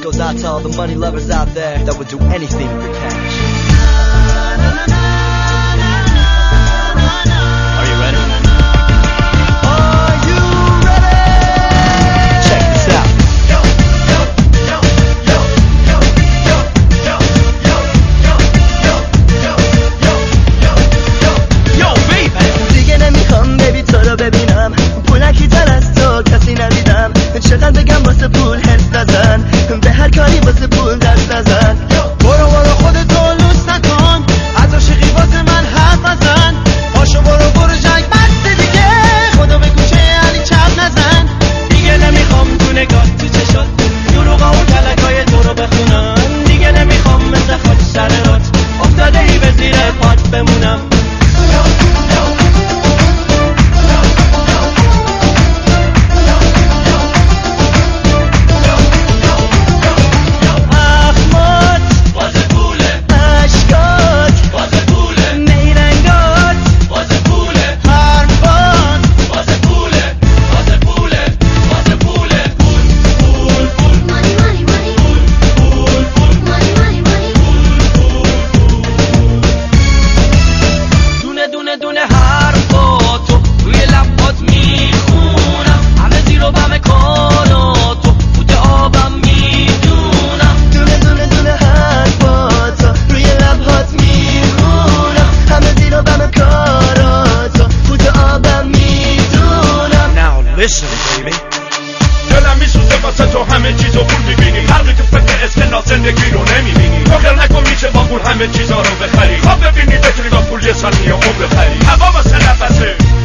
goes out to all the money lovers out there that would do anything for cash. Are you ready? Are you ready? Check this out. Yo, yo, yo, yo, yo, yo, yo, yo, yo, yo, yo, yo, yo, yo, baby. دیگه نمیخوام baby تو رو ببینم، پولکی تر از تو کسی ندیدم، چقدر بگم واسه پول حرص نزن، به هر کاری واسه پول دست نزن. برو خودتو لوس نکن، از عاشقی واسه من حرف نزن، پاشو برو جنگ بس دیگه، خدا به گوشه علی چپ نزن. دیگه نمیخوام تو نگاه تو چشات دروغا و کلکای تو رو بخونم، دیگه نمیخوام مثل خاک سر رات افتاده ای به زیر پات بمونم. Listen baby، دلم میسوزه واسه تو همه چیزو پول میبینی، خلقی تو فکر اسکناس زندگی رو نمیبینی، فکر نکن میشه با پول همه چیزا رو بخری، خواب ببینی بتونی با پول یه سال عمر بخری، هوا واسه نفسه